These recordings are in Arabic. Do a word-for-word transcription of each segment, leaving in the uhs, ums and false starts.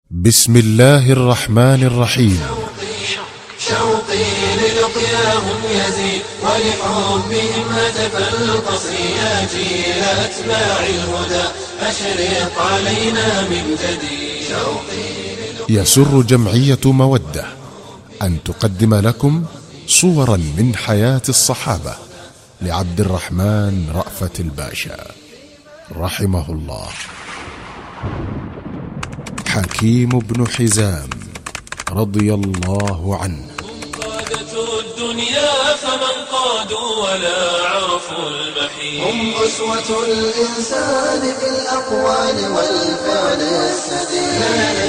بسم الله الرحمن الرحيم. شوقي للقياهم يزيد ولحبهم هتف القصر يا جيل أتباع الهدى أشرق علينا من جديد. شوقي يسر جمعية مودة أن تقدم لكم صورا من حياة الصحابة لعبد الرحمن رأفت الباشا رحمه الله. حكيم بن حزام رضي الله عنه. قادة الدنيا فمن قادوا ولا عرفوا المحيط، هم أسوة الإنسان في الأقوال والفعل السديد.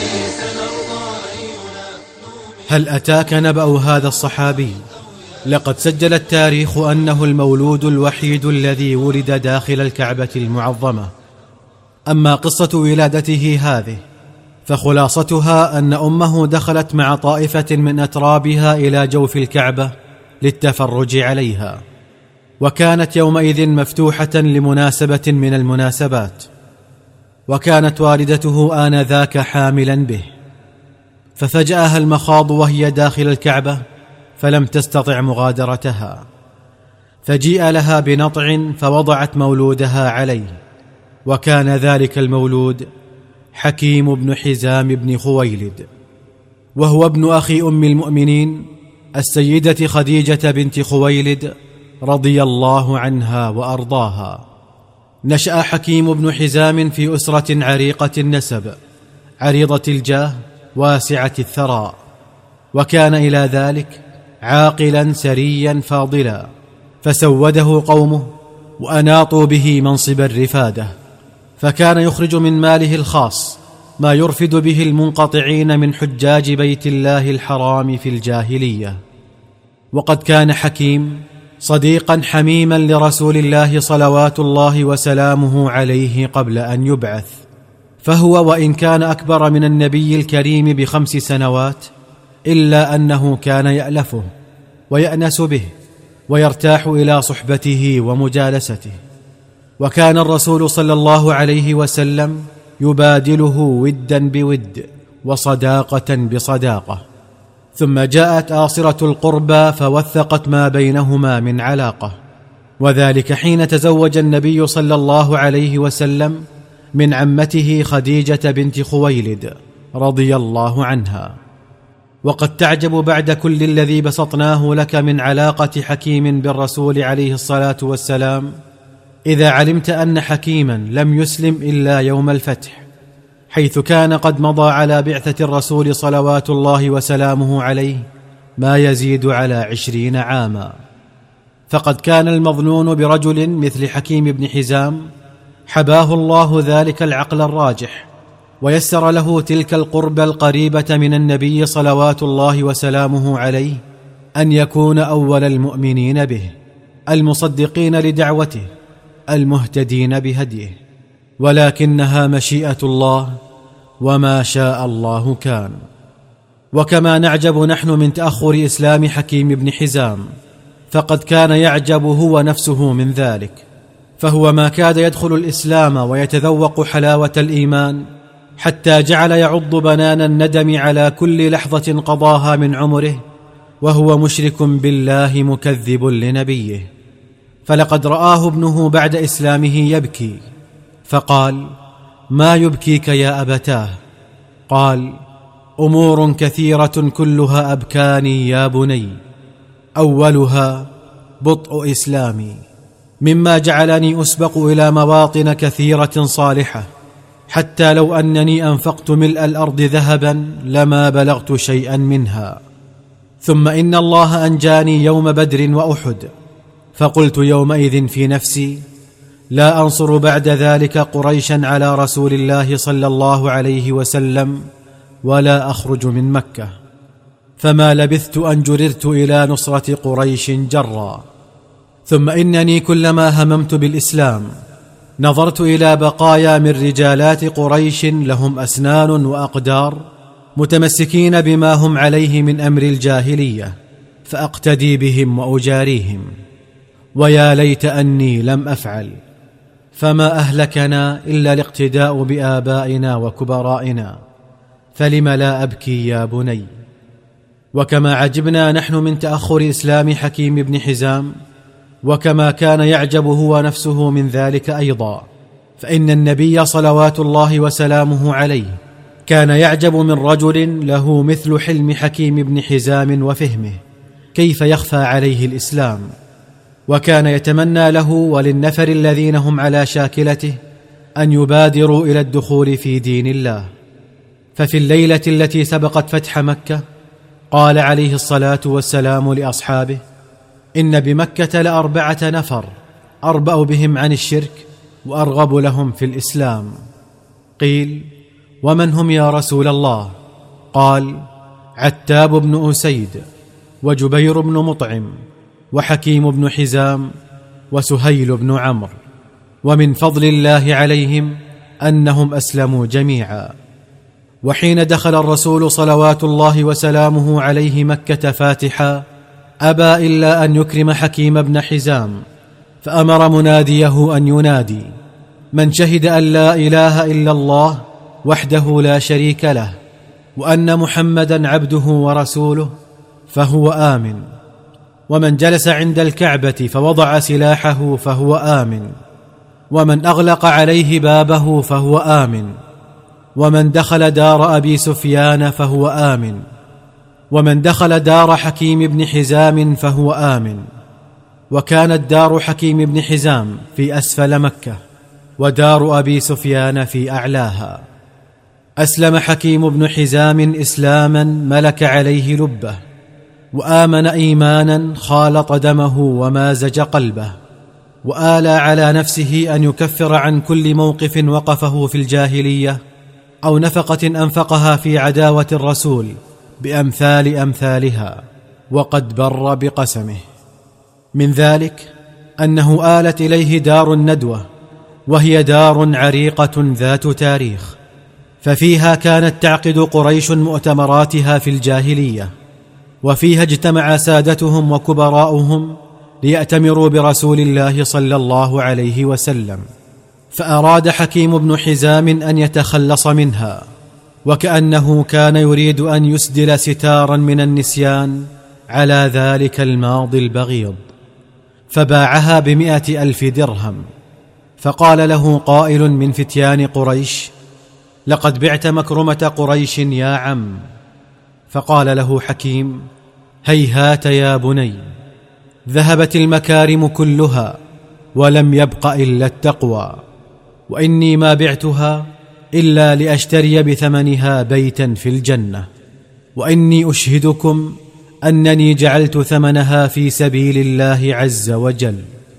هل أتاك نبأ هذا الصحابي؟ لقد سجل التاريخ أنه المولود الوحيد الذي ولد داخل الكعبة المعظمة. أما قصة ولادته هذه فخلاصتها أن أمه دخلت مع طائفة من أترابها إلى جوف الكعبة للتفرج عليها، وكانت يومئذ مفتوحة لمناسبة من المناسبات، وكانت والدته آنذاك حاملا به، ففجأها المخاض وهي داخل الكعبة فلم تستطع مغادرتها، فجيء لها بنطع فوضعت مولودها عليه، وكان ذلك المولود حكيم بن حزام بن خويلد، وهو ابن أخي أم المؤمنين السيدة خديجة بنت خويلد رضي الله عنها وأرضاها. نشأ حكيم بن حزام في أسرة عريقة النسب عريضة الجاه واسعة الثراء، وكان إلى ذلك عاقلا سريا فاضلا، فسوده قومه وأناطوا به منصب الرفادة، فكان يخرج من ماله الخاص ما يرفد به المنقطعين من حجاج بيت الله الحرام في الجاهلية. وقد كان حكيم صديقا حميما لرسول الله صلوات الله وسلامه عليه قبل أن يبعث، فهو وإن كان أكبر من النبي الكريم بخمس سنوات إلا أنه كان يألفه ويأنس به ويرتاح إلى صحبته ومجالسته، وكان الرسول صلى الله عليه وسلم يبادله ودا بود وصداقة بصداقة. ثم جاءت آصرة القربى فوثقت ما بينهما من علاقة، وذلك حين تزوج النبي صلى الله عليه وسلم من عمته خديجة بنت خويلد رضي الله عنها. وقد تعجب بعد كل الذي بسطناه لك من علاقة حكيم بالرسول عليه الصلاة والسلام إذا علمت أن حكيما لم يسلم إلا يوم الفتح، حيث كان قد مضى على بعثة الرسول صلوات الله وسلامه عليه ما يزيد على عشرين عاما. فقد كان المظنون برجل مثل حكيم بن حزام حباه الله ذلك العقل الراجح، ويسر له تلك القربة القريبة من النبي صلوات الله وسلامه عليه، أن يكون أول المؤمنين به المصدقين لدعوته المهتدين بهديه، ولكنها مشيئة الله وما شاء الله كان. وكما نعجب نحن من تأخر إسلام حكيم بن حزام، فقد كان يعجب هو نفسه من ذلك، فهو ما كاد يدخل الإسلام ويتذوق حلاوة الإيمان حتى جعل يعض بنان الندم على كل لحظة قضاها من عمره وهو مشرك بالله مكذب لنبيه. فلقد رآه ابنه بعد إسلامه يبكي، فقال: ما يبكيك يا أبتاه؟ قال: أمور كثيرة كلها أبكاني يا بني، أولها بطء إسلامي، مما جعلني أسبق إلى مواطن كثيرة صالحة، حتى لو أنني أنفقت ملء الأرض ذهبا لما بلغت شيئا منها. ثم إن الله أنجاني يوم بدر وأحد، فقلت يومئذ في نفسي: لا أنصر بعد ذلك قريشا على رسول الله صلى الله عليه وسلم ولا أخرج من مكة. فما لبثت أن جررت إلى نصرة قريش جرا. ثم إنني كلما هممت بالإسلام نظرت إلى بقايا من رجالات قريش لهم أسنان وأقدار متمسكين بما هم عليه من أمر الجاهلية، فأقتدي بهم وأجاريهم، ويا ليت أني لم أفعل، فما أهلكنا إلا الاقتداء بآبائنا وكبرائنا، فلم لا أبكي يا بني. وكما عجبنا نحن من تأخر إسلام حكيم بن حزام، وكما كان يعجب هو نفسه من ذلك أيضا، فإن النبي صلوات الله وسلامه عليه كان يعجب من رجل له مثل حلم حكيم بن حزام وفهمه كيف يخفى عليه الإسلام، وكان يتمنى له وللنفر الذين هم على شاكلته أن يبادروا إلى الدخول في دين الله. ففي الليلة التي سبقت فتح مكة قال عليه الصلاة والسلام لأصحابه: إن بمكة لأربعة نفر أربأ بهم عن الشرك وأرغب لهم في الإسلام. قيل: ومن هم يا رسول الله؟ قال: عتاب بن أسيد، وجبير بن مطعم، وحكيم بن حزام، وسهيل بن عمرو. ومن فضل الله عليهم أنهم أسلموا جميعا. وحين دخل الرسول صلوات الله وسلامه عليه مكة فاتحا أبى إلا أن يكرم حكيم بن حزام، فأمر مناديه أن ينادي: من شهد أن لا إله إلا الله وحده لا شريك له وأن محمدا عبده ورسوله فهو آمن. ومن جلس عند الكعبة فوضع سلاحه فهو آمن، ومن أغلق عليه بابه فهو آمن، ومن دخل دار أبي سفيان فهو آمن، ومن دخل دار حكيم بن حزام فهو آمن. وكانت دار حكيم بن حزام في أسفل مكة، ودار أبي سفيان في أعلاها. أسلم حكيم بن حزام إسلاما ملك عليه لبه، وآمن إيمانا خالط دمه ومازج قلبه، وآلى على نفسه أن يكفر عن كل موقف وقفه في الجاهلية أو نفقة أنفقها في عداوة الرسول بأمثال أمثالها، وقد بر بقسمه. من ذلك أنه آلت إليه دار الندوة، وهي دار عريقة ذات تاريخ، ففيها كانت تعقد قريش مؤتمراتها في الجاهلية، وفيها اجتمع سادتهم وكبراؤهم ليأتمروا برسول الله صلى الله عليه وسلم. فأراد حكيم بن حزام أن يتخلص منها، وكأنه كان يريد أن يسدل ستارا من النسيان على ذلك الماضي البغيض، فباعها بمئة ألف درهم. فقال له قائل من فتيان قريش: لقد بعت مكرمة قريش يا عم. فقال له حكيم: هيهات يا بني، ذهبت المكارم كلها ولم يبق إلا التقوى، وإني ما بعتها إلا لأشتري بثمنها بيتا في الجنة، وإني أشهدكم أنني جعلت ثمنها في سبيل الله عز وجل.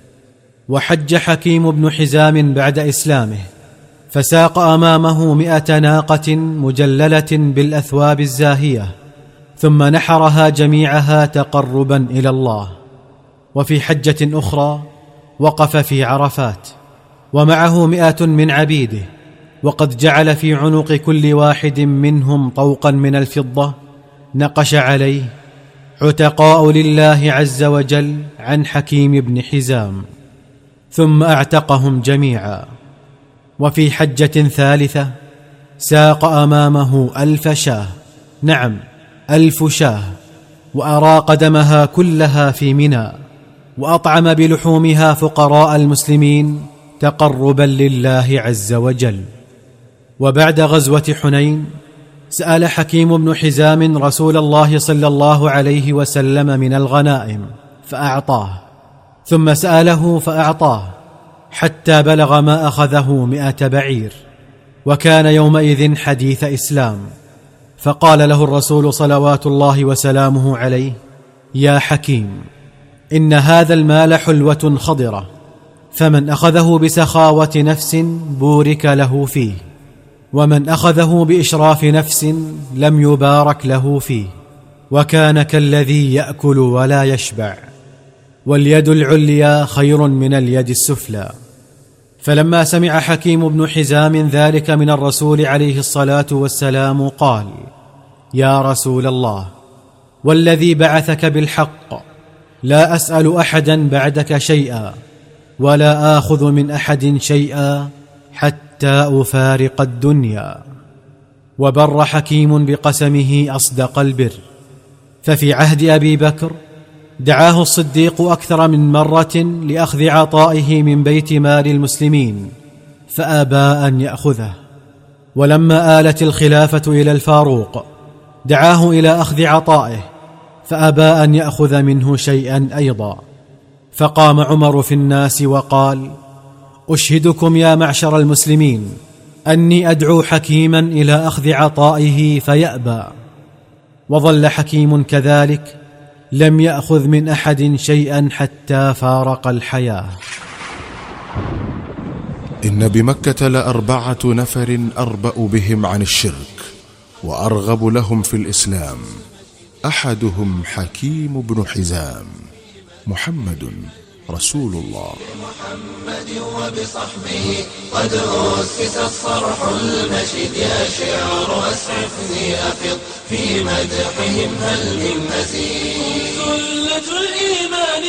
وحج حكيم بن حزام بعد إسلامه، فساق أمامه مئة ناقة مجللة بالأثواب الزاهية، ثم نحرها جميعها تقربا إلى الله. وفي حجة أخرى وقف في عرفات، ومعه مئة من عبيده، وقد جعل في عنق كل واحد منهم طوقا من الفضة نقش عليه: عتقاء لله عز وجل عن حكيم بن حزام، ثم أعتقهم جميعا. وفي حجة ثالثة ساق أمامه ألف شاه، نعم ألف شاه، وأراق دمها كلها في منى، وأطعم بلحومها فقراء المسلمين تقربا لله عز وجل. وبعد غزوة حنين سأل حكيم بن حزام رسول الله صلى الله عليه وسلم من الغنائم فأعطاه، ثم سأله فأعطاه، حتى بلغ ما أخذه مئة بعير، وكان يومئذ حديث إسلام. فقال له الرسول صلوات الله وسلامه عليه: يا حكيم، إن هذا المال حلوة خضرة، فمن أخذه بسخاوة نفس بورك له فيه، ومن أخذه بإشراف نفس لم يبارك له فيه، وكان كالذي يأكل ولا يشبع، واليد العليا خير من اليد السفلى. فلما سمع حكيم بن حزام ذلك من الرسول عليه الصلاة والسلام قال: يا رسول الله، والذي بعثك بالحق لا أسأل أحدا بعدك شيئا، ولا آخذ من أحد شيئا حتى أفارق الدنيا. وبر حكيم بقسمه أصدق البر. ففي عهد أبي بكر دعاه الصديق أكثر من مرة لأخذ عطائه من بيت مال المسلمين فأبى أن يأخذه. ولما آلت الخلافة إلى الفاروق دعاه إلى أخذ عطائه فأبى أن يأخذ منه شيئا أيضا. فقام عمر في الناس وقال: أشهدكم يا معشر المسلمين أني أدعو حكيما إلى أخذ عطائه فيأبى. وظل حكيم كذلك لم يأخذ من أحد شيئا حتى فارق الحياة. إن بمكة لأربعة نفر أربأ بهم عن الشرك وأرغب لهم في الإسلام، أحدهم حكيم بن حزام. محمد رسول الله. محمد وبصحبه قد أسس الصرح المشيد، يا شعر أسعفني أفض في مدحهم هل من مزيد. سلة الإيمان